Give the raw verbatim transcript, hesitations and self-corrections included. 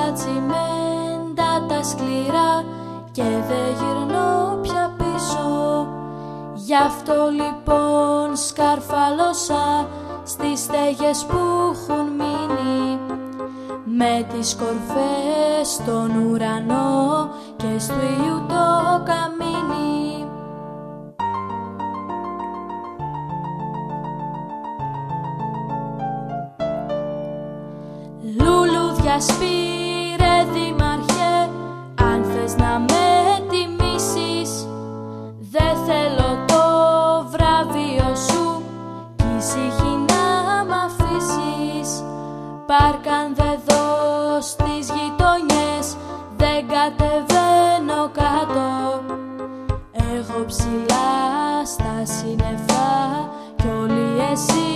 τσιμέντα τα σκληρά και δεν γυρνώ πια πίσω. Γι' αυτό λοιπόν σκαρφαλώσα στις στέγες που έχουν μείνει, με τις κορφές στον ουρανό και στου ήλιου το καμίνι. Λουλούδια σπήρε δήμαρχε, αν θες να με τιμήσεις, δε θέλω το βραβείο σου κι ησυχή να μ' αφήσεις. Πάρκαν δε δω στις γειτονιές, δεν κατεβαίνω κάτω, εγώ ψηλά στα σύννεφα κι όλοι εσείς